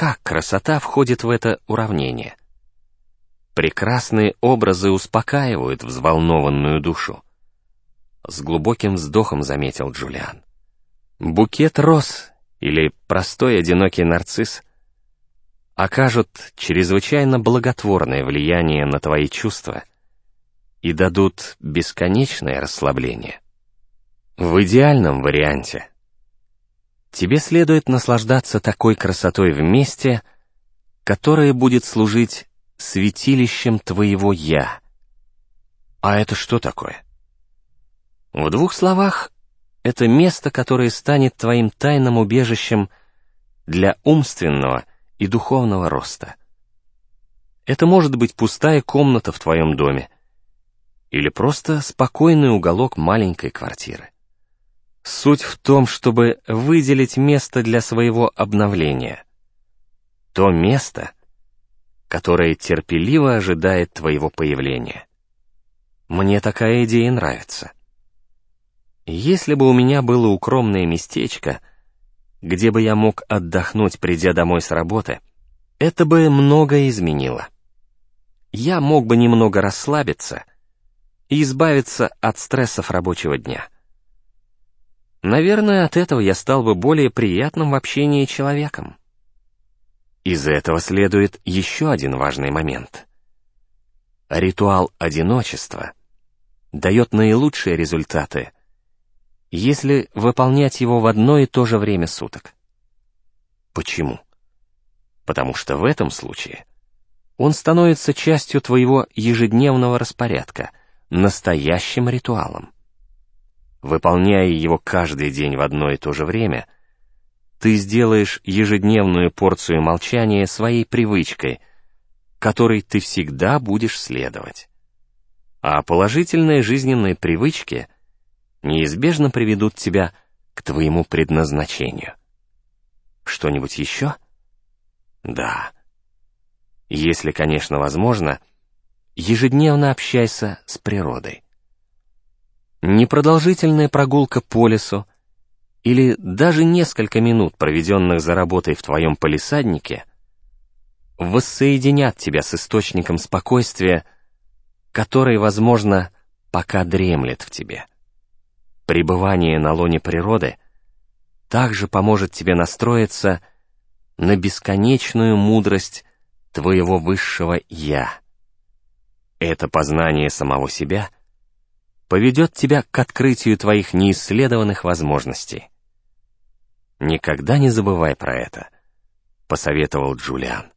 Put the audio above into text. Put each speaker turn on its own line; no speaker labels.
как красота входит в это уравнение? Прекрасные образы успокаивают взволнованную душу. С глубоким вздохом заметил Джулиан. Букет роз или простой одинокий нарцисс окажут чрезвычайно благотворное влияние на твои чувства и дадут бесконечное расслабление. В идеальном варианте тебе следует наслаждаться такой красотой в месте, которое будет служить святилищем твоего «я». А это что такое? В двух словах, это место, которое станет твоим тайным убежищем для умственного и духовного роста. Это может быть пустая комната в твоем доме или просто спокойный уголок маленькой квартиры. Суть в том, чтобы выделить место для своего обновления. То место, которое терпеливо ожидает твоего появления. Мне такая идея нравится. Если бы у меня было укромное местечко, где бы я мог отдохнуть, придя домой с работы, это бы многое изменило. Я мог бы немного расслабиться и избавиться от стрессов рабочего дня. Наверное, от этого я стал бы более приятным в общении человеком. Из этого следует еще один важный момент. Ритуал одиночества дает наилучшие результаты, если выполнять его в одно и то же время суток. Почему? Потому что в этом случае он становится частью твоего ежедневного распорядка, настоящим ритуалом. Выполняя его каждый день в одно и то же время, ты сделаешь ежедневную порцию молчания своей привычкой, которой ты всегда будешь следовать. А положительные жизненные привычки неизбежно приведут тебя к твоему предназначению. Что-нибудь еще? Да. Если, конечно, возможно, ежедневно общайся с природой. Непродолжительная прогулка по лесу или даже несколько минут, проведенных за работой в твоем палисаднике, воссоединят тебя с источником спокойствия, который, возможно, пока дремлет в тебе. Пребывание на лоне природы также поможет тебе настроиться на бесконечную мудрость твоего высшего «Я». Это познание самого себя поведет тебя к открытию твоих неисследованных возможностей. Никогда не забывай про это, посоветовал Джулиан.